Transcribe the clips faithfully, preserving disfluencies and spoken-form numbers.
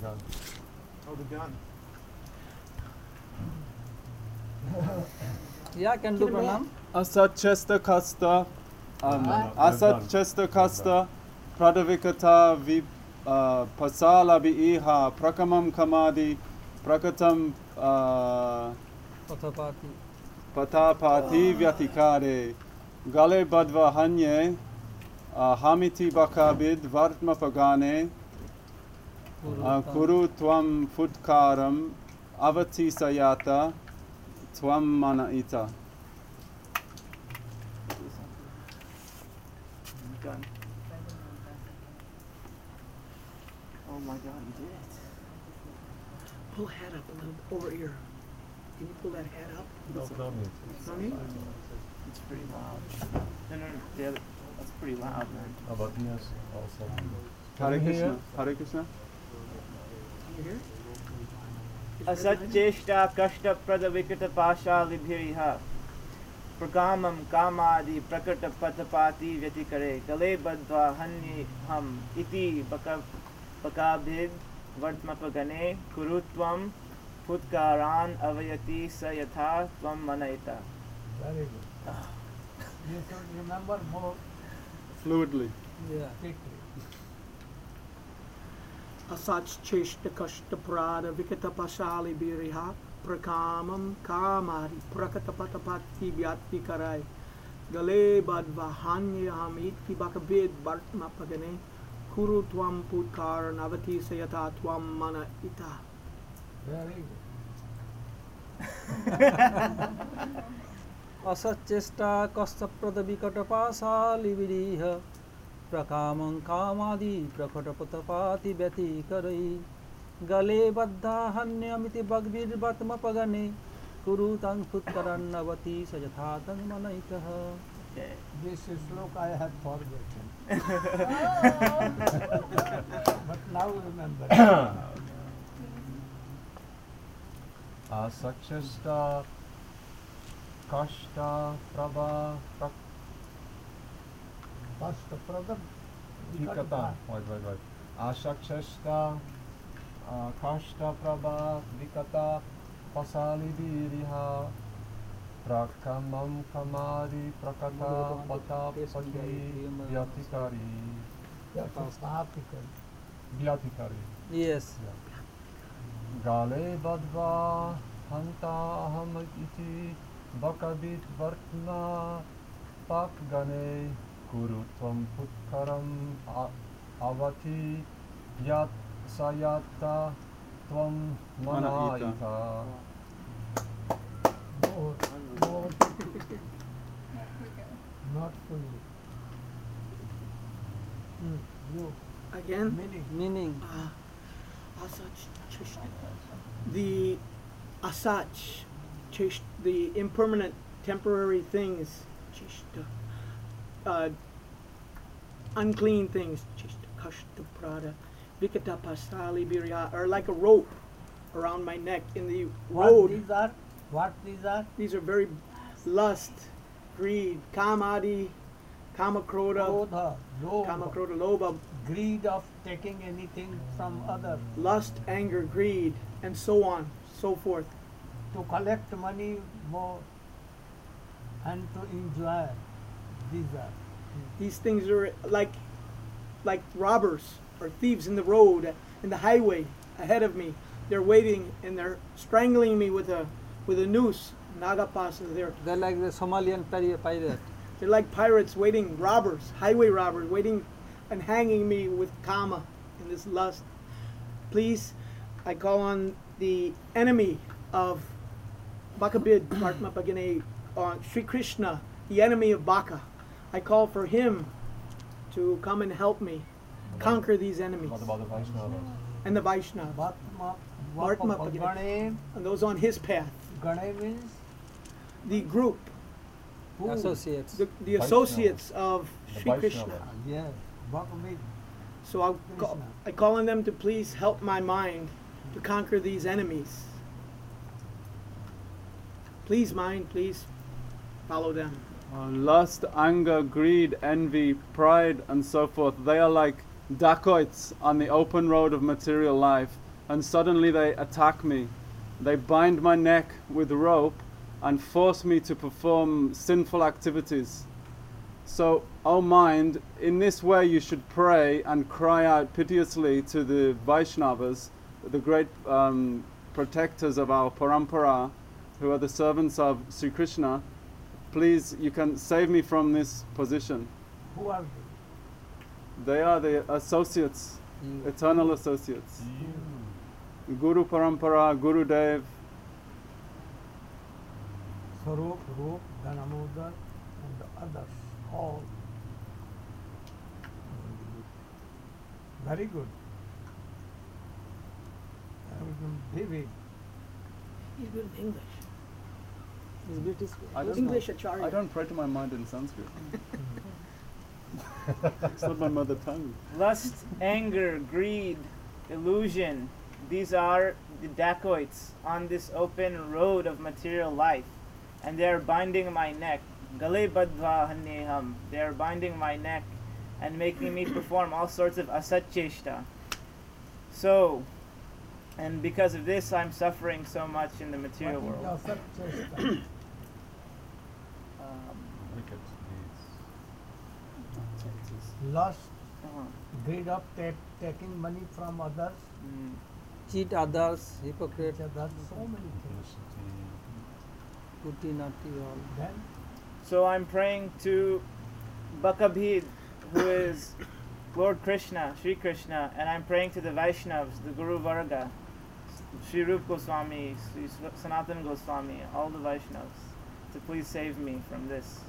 gun. Oh, the gun. Yeah, can do pranam. Asat chesta kasta, um, No, no, asat done. chesta kasta, pradavikata vi uh, pasala iha prakamam kamadi prakatam uh, Pathapati. patapati vyatikare gale badva hanye uh, hamiti bakabid vartma pagane uh, kuru tvam futkaram avati sayata tvam manaita. Gun. Oh my God, you did it. Pull the hat up a little over here. Can you pull that hat up? No, no need. No need? It's pretty loud. No, no, no. The other, that's pretty loud, man. How about yes, also. Hare Can you Krishna, hear? Hare Krishna. Can you hear? Asacheshta kashta prada vikata pasha libhiriha pragamam kamadi prakata patapati vyatikare gale badva hanyi ham iti baka bakabhid vartmapagane kurutvam futkaran avayati sayatha tvam manaita. Very good. You should remember more Fluidly. Yeah. quickly. Asach cheshta kashta prada vikata pasali biriha prakamam kamari prakata patapati vyati karai gale badva hanya hamiti bakabid bartma pagane kuru tvam putkar navati sayata tvam mana ita. Very good. Asachesta kastaprada vikatapasa liviriha prakamam kamadi prakatapatapati vyati karai gale baddha hanyamiti bhagvir vatma pagane kuru tang futkaran navati sajathatang manaitah. Okay. This slok I have forgotten. But now remember. Asachesta kashta prabha prak First brother. vikata. Wait, wait, wait. Asachesta uh, kashta prabha vikata pasali diriha prakamam kamari prakata patapati vyatikari. That is article. Vyatikari. Yes. Gale badva hanta aham iti bakabit vartna pakgane kuru tvam putkaram a- avati yat sayata tvam manayita. More, more. Not fully. Hmm. You Again? meaning. Meaning. Uh, asach cheshta. The asach, chesh, the impermanent, temporary things, cheshta, uh, unclean things, cheshta, kashta, prada, vikata, pasali, birya, are like a rope around my neck in the What road. these are? What these are? These are very lust, greed, kamadi, kamakroda, Krodha, lobha, kamakroda, lobha, greed of taking anything from other, lust, anger, greed, and so on, so forth. to collect money more and to enjoy. These are. These things are like like robbers or thieves in the road, in the highway ahead of me. They're waiting and they're strangling me with a with a noose. Nagapasa. They're They're like the Somalian piri- pirate. they're like pirates waiting, robbers, highway robbers waiting and hanging me with kama in this lust. Please, I call on the enemy of Bakabid, Martma Pagane, on Sri Krishna, the enemy of Baka. I call for him to come and help me conquer these enemies. What about the Vaishnavas? And the Vaishnava, Vatma, Vatma Vatma, Pagane. Gane, and those on his path. Gane means The group, who? Associates. the, the associates of The Sri Krishna. Vaishnavas. Yes, Bhakti means So I'll call, Krishna. I call on them to please help my mind to conquer these enemies. Please, mind, please follow them. Uh, lust, anger, greed, envy, pride, and so forth. They are like dacoits on the open road of material life. and suddenly they attack me. They bind my neck with rope and force me to perform sinful activities. So, O mind, in this way you should pray and cry out piteously to the Vaishnavas, the great um, protectors of our parampara, who are the servants of Sri Krishna. Please, you can save me from this position. Who are they? They are the associates, You- eternal associates. Guru Parampara, Guru Dev. Sarup, Roop, Dhanamodar, and the others. All. Very good. Vivid. He's good in English. Is British. I don't English know. Acharya. I don't pray to my mind in Sanskrit. It's not my mother tongue. Lust, anger, greed, illusion. These are the dacoits on this open road of material life. And they are binding my neck. Gale badva hanneham. They are binding my neck and making me perform all sorts of asat cheshta. So, and because of this, I'm suffering so much in the material What is world. the Asat Chesta? Um, Wicked deeds. Lust, uh-huh. greed of ta- taking money from others, Mm. Cheat others, hypocrite, each other, so many things. Publicity. putti, nati, all. Then So I'm praying to Bakabhid, who is Lord Krishna, Sri Krishna, and I'm praying to the Vaishnavas, the Guru Varga, Sri Rup Goswami, Sri Sanatana Goswami, all the Vaishnavas, to please save me from this.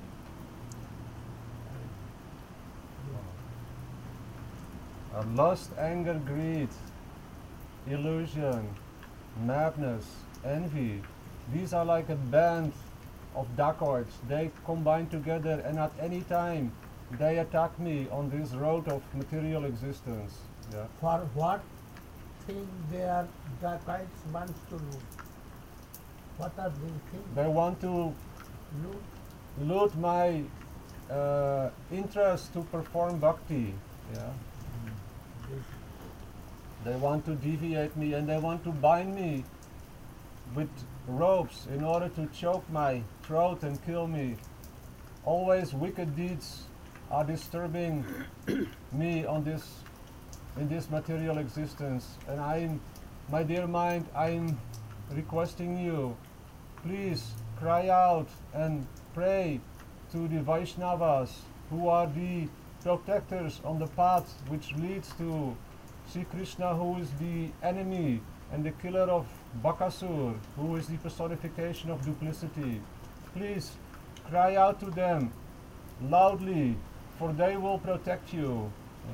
Uh, lust, anger, greed, illusion, madness, envy. These are like a band of dacoits. They combine together and at any time they attack me on this road of material existence. Yeah. for what thing they are dacoits wants to loot? What are they things? They want to Loot. loot my uh, interest to perform bhakti. Yeah. This They want to deviate me and they want to bind me with ropes in order to choke my throat and kill me. Always wicked deeds are disturbing me on this in this material existence, and I'm, my dear mind, I'm requesting you, please cry out and pray to the Vaishnavas, who are the protectors on the path which leads to Sri Krishna, who is the enemy and the killer of Bakasur, who is the personification of duplicity. Please cry out to them loudly, for they will protect you.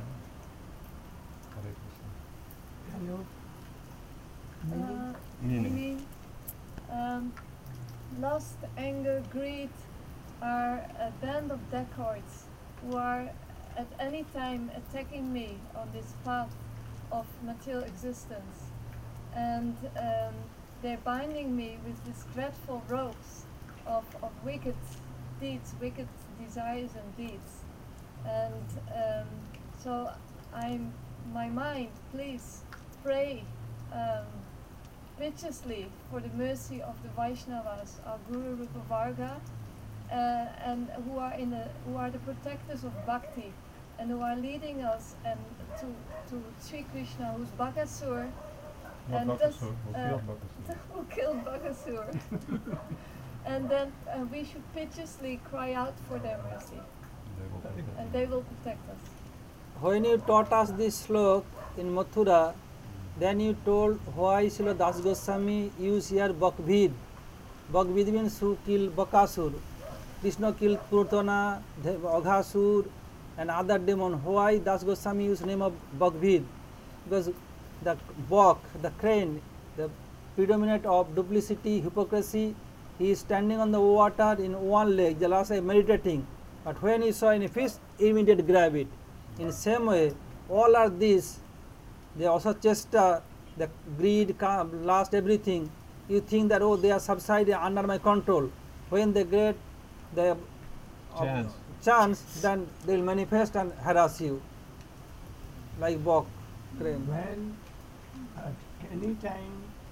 Hare Krishna. Can you Uh, Meaning. meaning, um, lust, anger, greed are a band of dacoits who are at any time attacking me on this path of material existence. And um, they're binding me with these dreadful ropes of, of wicked deeds, wicked desires and deeds. And um, so I'm, my mind, please pray um, piteously for the mercy of the Vaishnavas, our Guru Rupa Varga, uh, and who are in the who are the protectors of bhakti, and who are leading us and to to Sri Krishna, who's Bakasur, Not and Bakasur, thus, who uh, killed Bakasur. who killed Bakasur. And then uh, we should piteously cry out for their mercy, They will protect and you. they will protect us. When you taught us this slok in Mathura, then you told why Srila Das Goswami used here Bakbhid. Bakbhid means who killed Bakasur. Krishna killed Purtana, Aghasur, and other demon. Why Das Goswami used name of Bakbhid? Because the Bak, the crane, the predominant of duplicity, hypocrisy, he is standing on the water in one leg, Jalasa meditating. But when he saw any fish, he immediately grab it. In the same way, all are these. They also chesta, the greed, ca- lust, everything. You think that, oh, they are subsiding under my control. When they get the uh, Chance. chance, then they will manifest and harass you. Like Bok, crane. when At any time,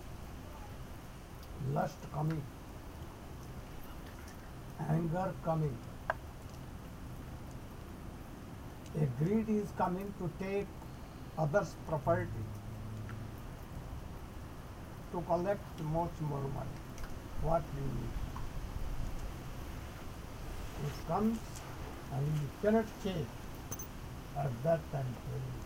lust coming, anger coming, a greed is coming to take others' property, to collect much more money. What you need. It comes and you cannot change at that time.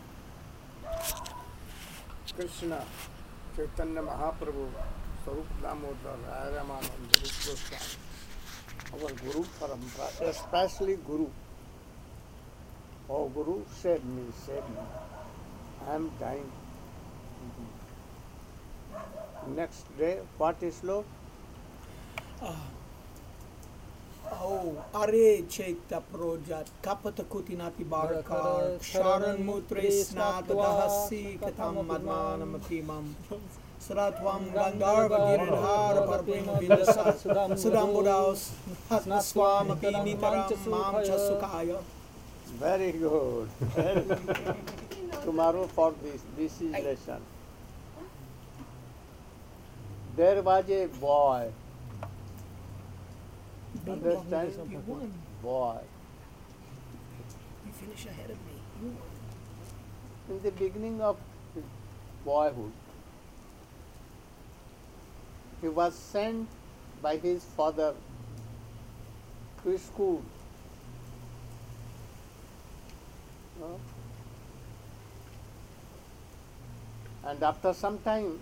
Krishna, Chaitanya Mahaprabhu, Sarup Damodar, Ramananda, Goswami, our Guru Parampara, especially Guru. Oh Guru, save me, save me. I am dying. Next day, what is slow? Oh, are chaita projat kapata kutinati barakar sharan mutre snatadahasi katam madmanam apimam saratvam gandharva giridhara parpima vindasa sudam buddhaus hatmaswam apinitaram mam chasukaya. Very good. Very good. Tomorrow for this, this is lesson. There was a boy. Understand? You won. Boy. You finish ahead of me. You won. In the beginning of his boyhood, he was sent by his father to school. No? And after some time,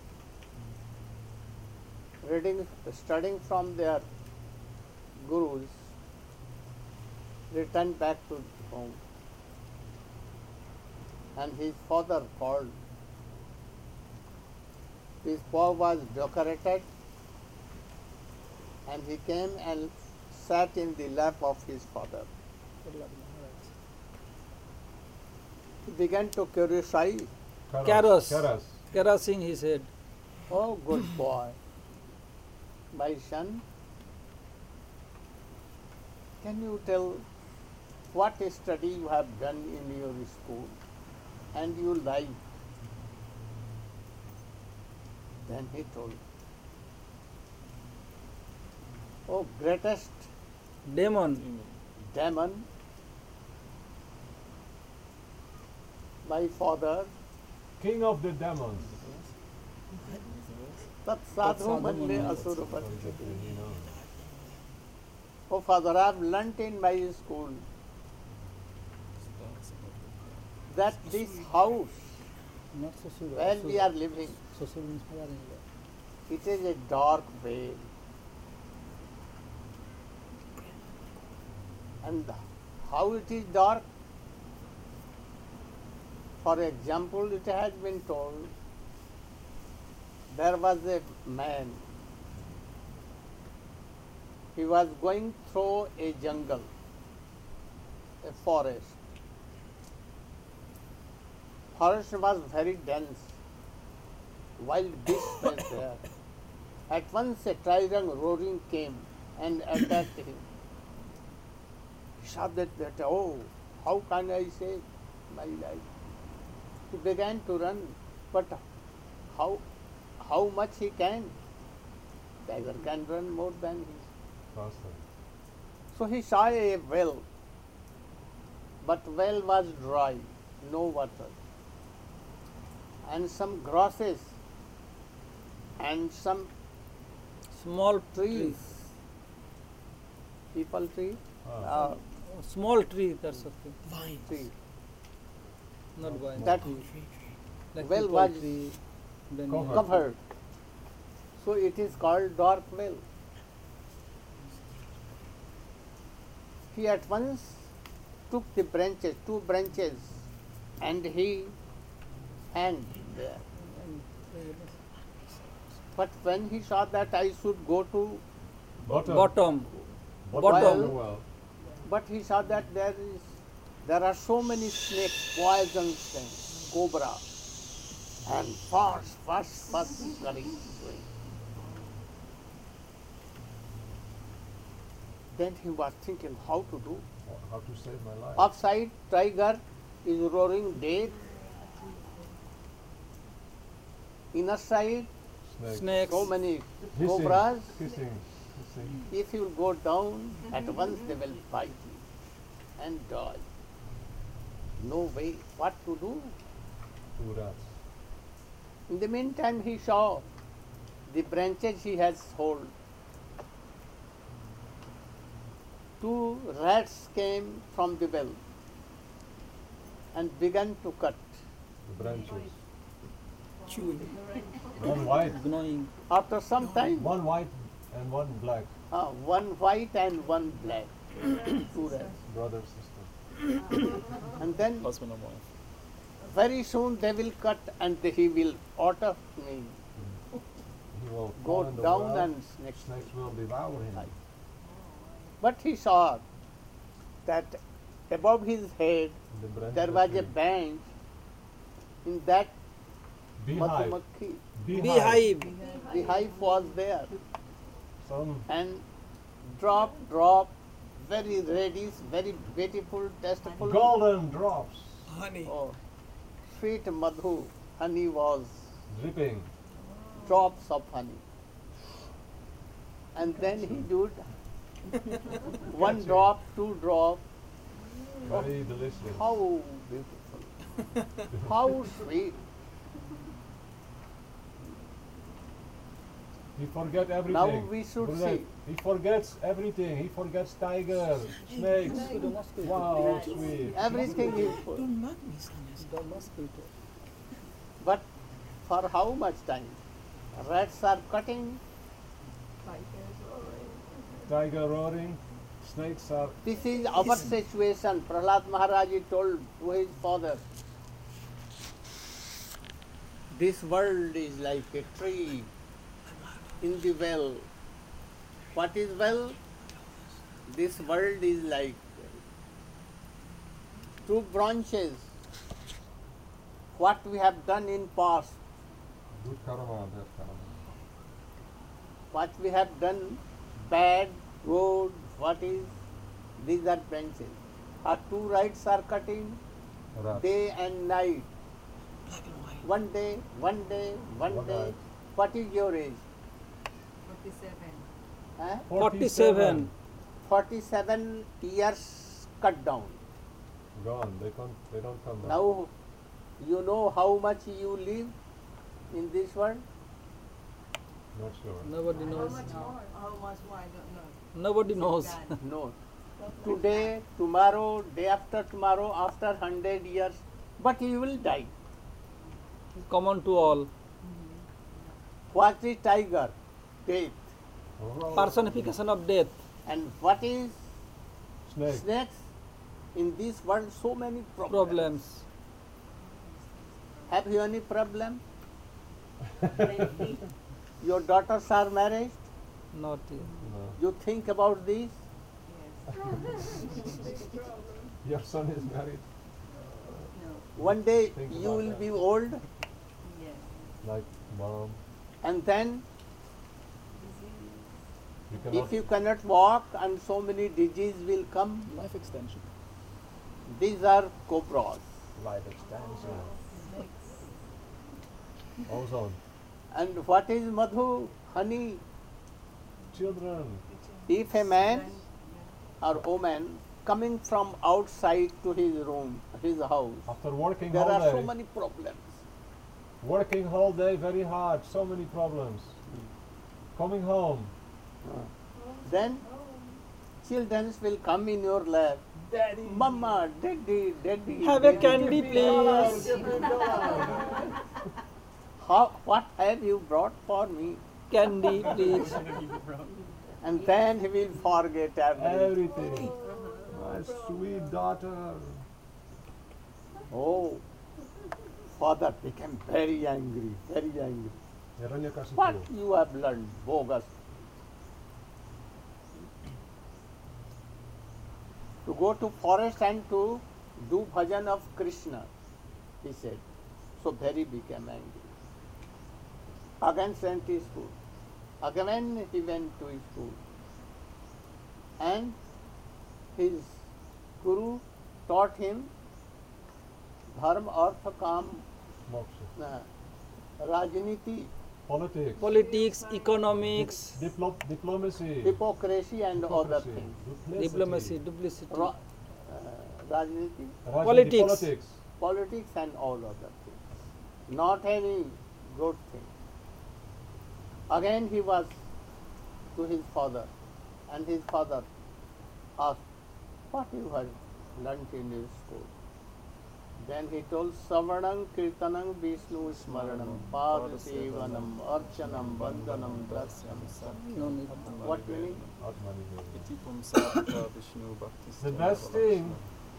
reading, studying from their gurus, returned back to home. And his father called. His paw was decorated, and he came and sat in the lap of his father. He began to curiosify. Karas. Karas. Caressing his head. Oh, good boy. My son, can you tell what study you have done in your school and you like? Then he told, oh, greatest Demon. demon, my father, King of the demons. tat sadhu man me asura Oh, pan. exactly, you know. Oh, father, I have learnt in my school that this house Not Sasura. where we are living, Sasura means father. it is a dark vale. And how it is dark? For example, it has been told there was a man. He was going through a jungle, a forest. Forest was very dense. Wild beasts were there. At once a tiger roaring came and attacked him. He shouted that, oh, how can I save my life? He began to run, but how, how much he can? Tiger can run more than he. Faster. So he saw a well, but well was dry, no water, and some grasses and some Small trees, tree. people tree, Ah. uh, Small tree कर सकते हैं. Vines. tree. Not vine. That Like well people was tree, then covered. covered. So it is called dark well. He at once took the branches, two branches, and he hanged there. But when he saw that I should go to, Bottom. Bottom. Bottom. Bottom. of the well. but he saw that there is, there are so many snakes, poison snakes, cobra, and fast, fast, fast going. Then he was thinking how to do. How to save my life. Upside, tiger is roaring dead. inner side, Snake. Snakes. so many Hissing. cobras. Hissing. Hissing. If you go down, at once they will bite you and die. No way. What to do? Two rats. In the meantime, he saw the branches he has hold. Two rats came from the well and began to cut. The branches. Chewing. One white. Gnawing. After some time, One white and one black. uh, one white and one black, two rats. Brother, sister. And then Husband and wife. very soon they will cut and he will order me He will go fall in the down well. and snakes. Snakes will devour him. Right. But he saw that above his head The branches there was a tree. bench. In that Beehive. Madhumakhi, Beehive. the hive was there, Some and drop, drop, very reddish, very beautiful, tasteful. golden drops Honey. Oh, sweet madhu, honey was dripping. drops of honey. And then he did one drop, two drop. Very delicious. How beautiful, how sweet. He forget everything. Now we should Brother, see. He forgets everything. He forgets tiger, snakes. Wow, how sweet. Everything is full. The mosquito. But for how much time? Rats are cutting. Tiger roaring. Snakes are. This is our situation. Prahlad Maharaj told to his father, this world is like a tree in the well. What is well? This world is like two branches. What we have done in past, Good karma, bad karma. what we have done bad, good, what is, these are branches. Our two rights are cutting Rat. day and night. One day, one day, one One day. night. What is your age? forty-seven. Huh? Forty-seven. forty-seven years cut down. Gone. They can't. They don't come back. Now, you know how much you live in this world? Not sure. Nobody knows. How much more? I don't know. Nobody knows. No. Today, tomorrow, day after tomorrow, after hundred years, but you will die. Common to all. What is tiger? Death. Oh. Personification of death. And what is Snake. snakes? In this world, so many problems. Problems. Have you any problem? Your daughters are married? Not yet. No. You think about this? Your son is married. One day Think you about will that. be old, Like mom. and then You cannot. if you cannot walk and so many diseases will come, Life extension. these are cobras. Life extension. Ozone. And what is madhu? Honey. Children. If a man or woman coming from outside to his room, his house, After working there all are day. so many problems. Working whole day very hard. So many problems. Coming home. Then children will come in your lap. Daddy. Mama, daddy, daddy. Have a daddy. candy, please. How, what have you brought for me? Candy, please. And then he will forget everything. Everything. My sweet daughter. Oh, father became very angry, very angry. Hiranyakashipu. What you have learned, bogus. To go to forest and to do bhajan of Krishna, he said. So very became angry. Again sent his school. Again he went to his school. And his guru taught him dharma, artha, kam, Moksha. uh, Rajniti, politics, politics, economics, diplo- diplomacy, hypocrisy and other hypocrisy, things. diplomacy, duplicity. Ra- uh, Rajniti, Rajniti, Politics. politics. politics and all other things. Not any good thing. Again he was to his father, and his father asked, what you have learnt in your school? Then he told, Savanam Kirtanam Vishnu Smaranam Pad Sevanam Archanam Vandanam Dasyam Satyam. No need. What meaning? The best thing,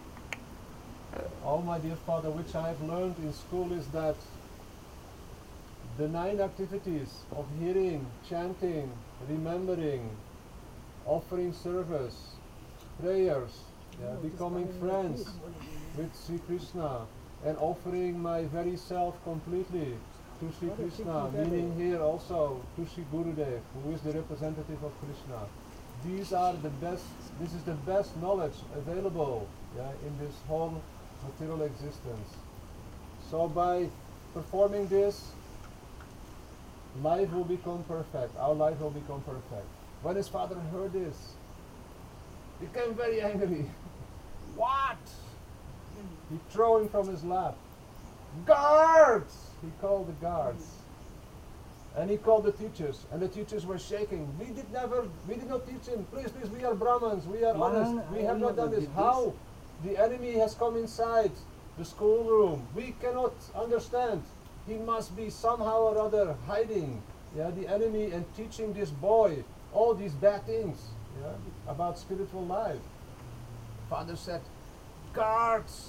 oh my dear father, which I have learned in school is that the nine activities of hearing, chanting, remembering, offering service, prayers, yeah, becoming friends with Sri Krishna, and offering my very self completely to Sri Krishna, meaning here also to Sri Gurudev, who is the representative of Krishna. These are the best, this is the best knowledge available, yeah, in this whole material existence. So by performing this, life will become perfect. Our life will become perfect. When his father heard this, he became very angry. What? He threw him from his lap. Guards! He called the guards. And he called the teachers, and the teachers were shaking. We did never, we did not teach him. Please, please, we are Brahmins, we are honest. We have not done this. How? The enemy has come inside the schoolroom. We cannot understand. He must be somehow or other hiding, yeah, the enemy, and teaching this boy all these bad things, yeah, about spiritual life. Father said, guards,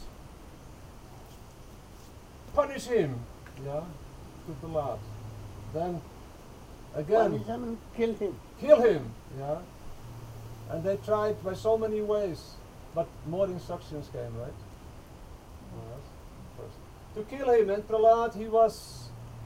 punish him, yeah, to the last. Then again, Punish him and kill him. kill him, yeah. And they tried by so many ways, but more instructions came, right? Yes, first. To kill him, and Prahlad, he was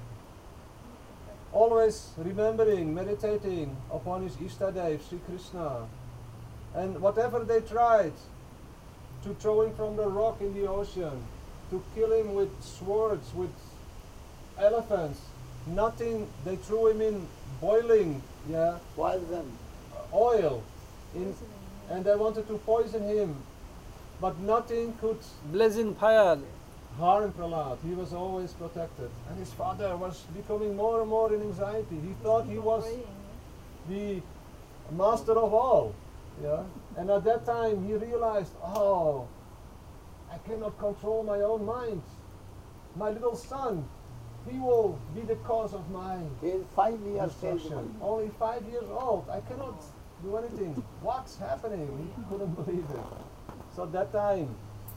always remembering, meditating upon his Ishtadev, Sri Krishna. And whatever they tried, to throw him from the rock in the ocean, to kill him with swords, with elephants, nothing, they threw him in boiling, yeah, Poison. oil, in, and they wanted to poison him, but nothing could Blazing fire. harm Prahlad. He was always protected. And his father was becoming more and more in anxiety. He thought he was the master of all. Yeah? And at that time he realized, oh, I cannot control my own mind. My little son, he will be the cause of my He is five years destruction. old. Only five years old. I cannot do anything. What's happening? He couldn't believe it. So at that time,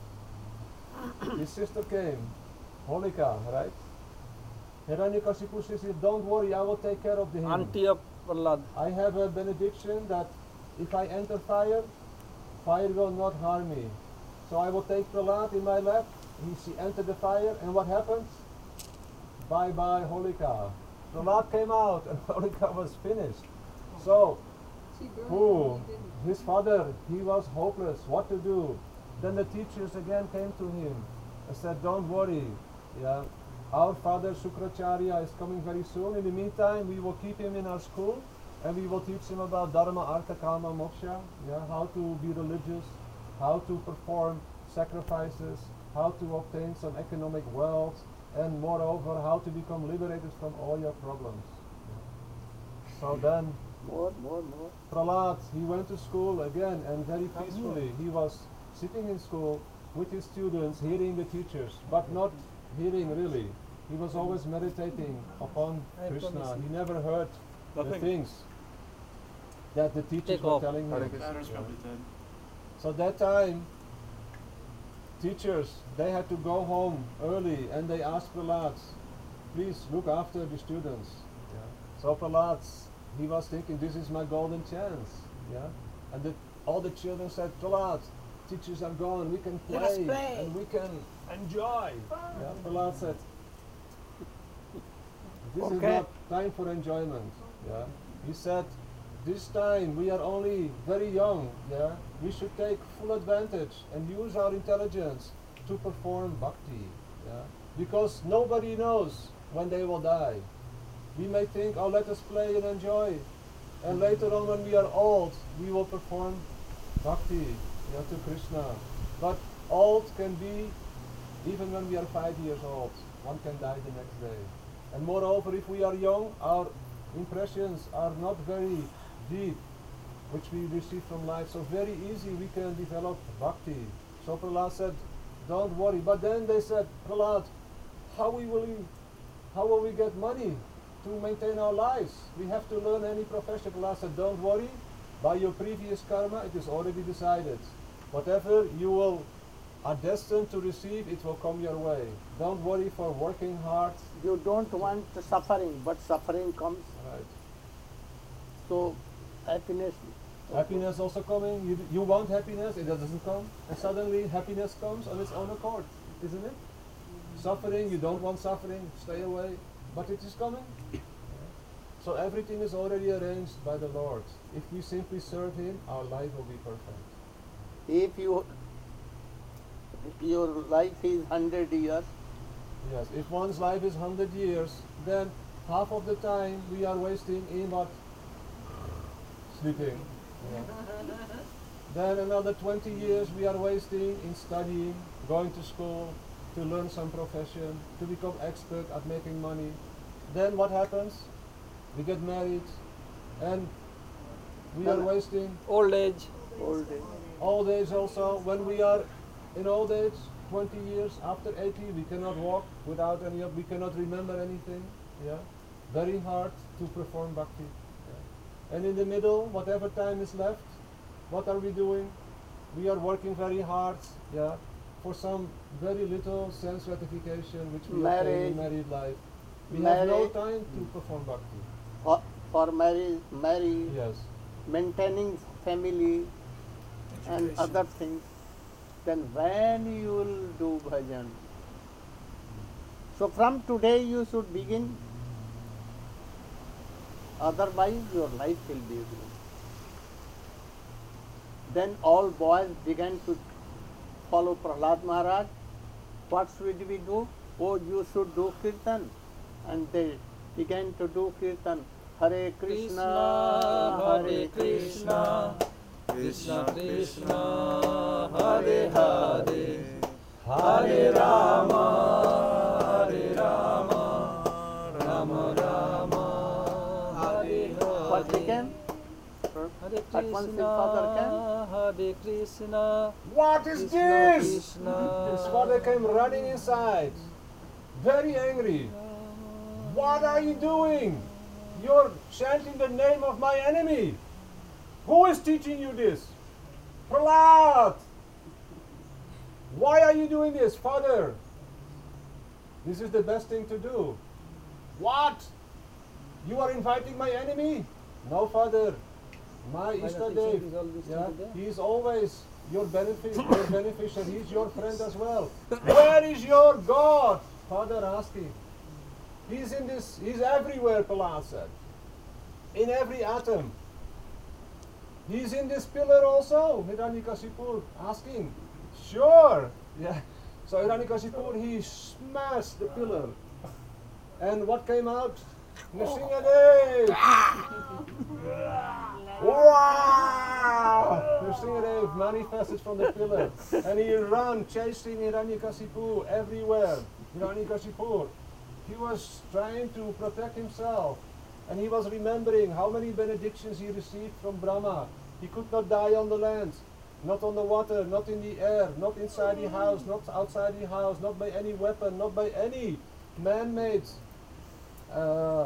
his sister came, Holika, right? Hiranyakashipu said, don't worry, I will take care of the him. Auntie of Prahlad. I have a benediction that if I enter fire, fire will not harm me. So I will take Prahlad in my lap. He she entered the fire, and what happened? Bye bye Holika. Prahlad came out, and Holika was finished. So, who? His father, he was hopeless. What to do? Then the teachers again came to him and said, don't worry, yeah, our father Shukracharya is coming very soon. In the meantime, we will keep him in our school, and we will teach him about Dharma, Artha, Kama, Moksha, yeah, how to be religious, how to perform sacrifices, how to obtain some economic wealth, and moreover, how to become liberated from all your problems. Yeah. So then, More, more, more. Prahlad, he went to school again, and very peacefully. He was sitting in school with his students, hearing the teachers, but not hearing really. He was always meditating upon I Krishna. promise He never heard the things that the teachers Take were off. telling him. Battery's probably dead. So that time, teachers, they had to go home early, and they asked Prahlad, please look after the students. Yeah. So Prahlad, he was thinking, this is my golden chance. Yeah. And the, all the children said, Prahlad, teachers are gone, we can Let us play, play. and we can enjoy. Yeah. Prahlad said, this is Okay. not time for enjoyment. Yeah. He said, this time we are only very young. Yeah. We should take full advantage and use our intelligence to perform bhakti. Yeah. Because nobody knows when they will die. We may think, oh, let us play and enjoy. And later on, when we are old, we will perform bhakti, you know, to Krishna. But old can be even when we are five years old. One can die the next day. And moreover, if we are young, our impressions are not very deep, which we receive from life. So very easy we can develop bhakti. So Prahlad said, don't worry. But then they said, Prahlad, how we will we, how will we get money to maintain our lives? We have to learn any profession. Prahlad said, don't worry. By your previous karma, it is already decided. Whatever you will are destined to receive, it will come your way. Don't worry for working hard. You don't want suffering, but suffering comes. Right. So happiness. Happiness also coming. You, you want happiness, it doesn't come. And suddenly happiness comes on its own accord, isn't it? Suffering, you don't want suffering, stay away. But it is coming. So everything is already arranged by the Lord. If we simply serve Him, our life will be perfect. If you your life is hundred years, Yes, if one's life is one hundred years, then half of the time we are wasting in what? Sleeping. Yeah. Then another twenty years we are wasting in studying, going to school, to learn some profession, to become expert at making money. Then what happens? We get married and we are wasting Old age. old age. old age also. When we are in old age, twenty years after eighty, we cannot walk without any of, we cannot remember anything. Yeah, very hard to perform bhakti. Yeah. And in the middle, whatever time is left, what are we doing? We are working very hard. Yeah, for some very little sense gratification, which we obtain Marriage. in married life. We have no Marriage. time to perform bhakti. For, for marriage, marriage, Yes. maintaining family and other things, then when you will do bhajan? So from today you should begin, otherwise your life will be ruined. Then all boys began to follow Prahlad Maharaj. What should we do? Oh, you should do kirtan. And they began to do kirtan. Hare Krishna, Hare Krishna, Krishna Krishna, Hare Hare, Hare Rama, Hare Rama, Rama Rama, Hare Hare. What became? Hare At once his father Krishna, Hare Krishna, What is Krishna this? Krishna. His father came running inside, very angry. What are you doing? You're chanting the name of my enemy. Who is teaching you this? Prahlad! Why are you doing this, father? This is the best thing to do. What? You are inviting my enemy? No, father. My Why not Ishtadev, teaching all these yeah, things there? he is always your benefit, your beneficiary. He's your friend as well. Where is your God? Father asking. He's in this, he's everywhere, Prahlad said. In every atom. He's in this pillar also, Hiranyakashipu asking. Sure. Yeah. So Hiranyakashipu, he smashed the pillar. And what came out? Nrsingadev! Wow! Nrsingadev manifested from the pillar. And he ran chasing Hiranyakashipu everywhere. Hiranyakashipu. He was trying to protect himself, and he was remembering how many benedictions he received from Brahma. He could not die on the land, not on the water, not in the air, not inside the house, not outside the house, not by any weapon, not by any man-made, uh,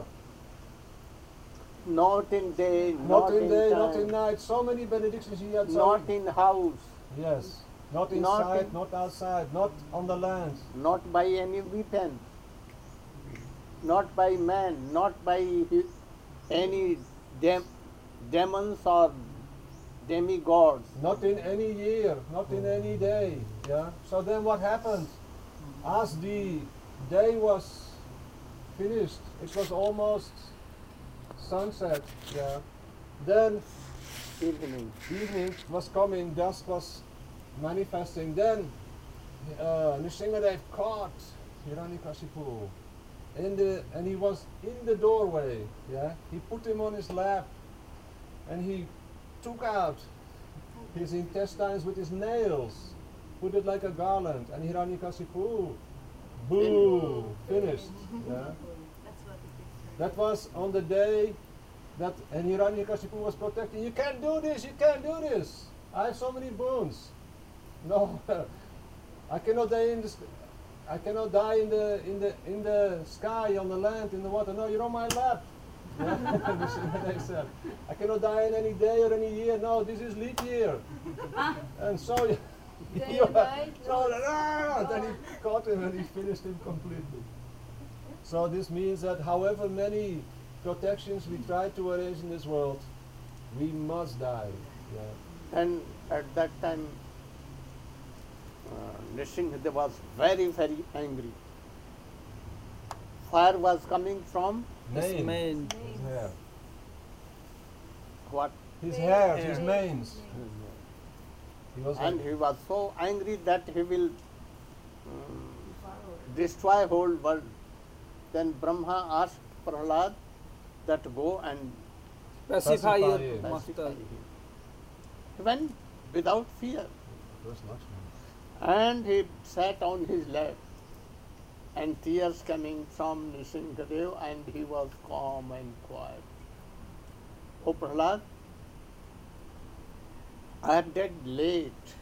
Not in day, not, not, in day, time, not in night. So many benedictions he had. not So in house, yes, not not inside, in- not outside, not on the land. not by any weapon, not by man, not by hi- any dem- demons or demigods. Not in any year, not in any day. Yeah. So then what happened? As the day was finished, it was almost sunset. Yeah. Then Evening. evening was coming, dusk was manifesting. Then uh, Nrsingadev caught Hiranyakashipu in the and he was in the doorway. Yeah, he put him on his lap, and he took out his intestines with his nails, put it like a garland, and Hiranyakasipu, boo, finished. Yeah. That was on the day that and Hiranyakasipu was protecting. You can't do this. You can't do this. I have so many boons. No, I cannot die in the. Sk- I cannot die in the in the in the sky, on the land, in the water. No, you're on my lap. Yeah? They said, I cannot die in any day or any year. No, this is leap year. And so, Day you and night, so Lord. ah, then he caught him and he finished him completely. So this means that however many protections we try to arrange in this world, we must die. Yeah. And at that time, uh, Nrsimhadev was very, very angry. Fire was coming from Mane. Main. His hair. what? His Mane. hair, his Mane. manes. He was And like, he was so angry that he will um, destroy whole world. Then Brahma asked Prahlad that go and Pacify your Pacify him. pacify master. him. He went without fear. "Where's Lakshman?" And he sat on his lap, and tears coming from Nrsimhadev, and he was calm and quiet. Oh Prahlad, I am dead late,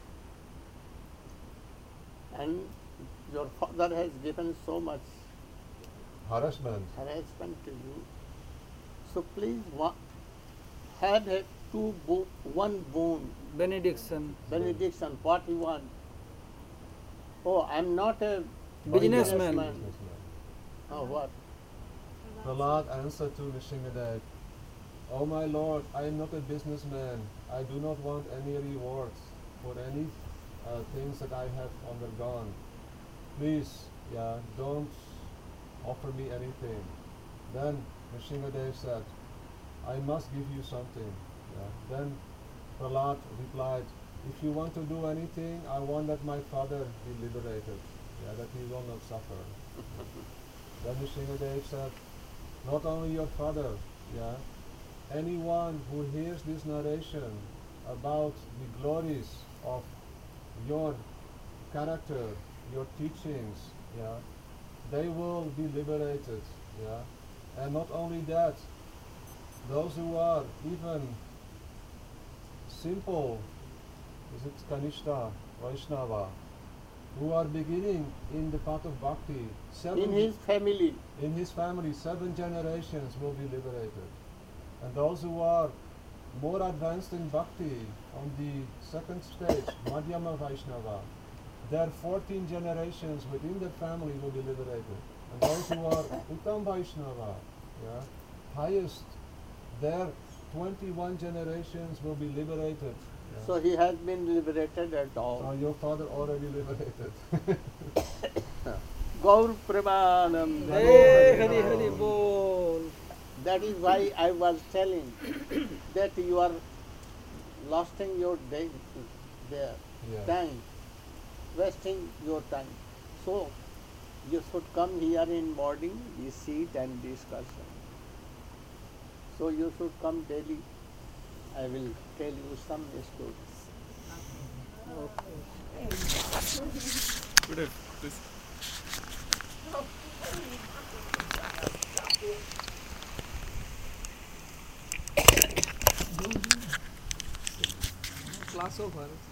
and your father has given so much Harassment. harassment to you. So please wa- have a two bo- one bone Benediction. benediction. What you want? Oh, I'm not a Businessman. businessman. Oh, what? Prahlad answered to Nrsimhadev, "Oh my lord, I am not a businessman. I do not want any rewards for any uh, things that I have undergone. Please, yeah, don't offer me anything." Then Nrsimhadev said, "I must give you something." Yeah. Then Prahlad replied, "If you want to do anything, I want that my father be liberated, yeah, that he will not suffer." Then Nrsimhadev said, "Not only your father, yeah, anyone who hears this narration about the glories of your character, your teachings, yeah, they will be liberated, yeah. And not only that, those who are even simple, is it Kanishta, Vaishnava, who are beginning in the path of bhakti, seven In his family, in his family, seven generations will be liberated. And those who are more advanced in bhakti, on the second stage, Madhyama Vaishnava, their fourteen generations within the family will be liberated. And those who are Uttam Vaishnava, yeah, highest, their twenty-one generations will be liberated. Yeah. so he has been liberated at So all. your father already liberated. Gaur Premanand. Hey, Hari Hari Bol. That is why I was telling that you are losing your day there, Yeah. time, wasting your time. So you should come here in morning, we sit and discussion. So you should come daily. I will tell you some stories. Good. This Class over.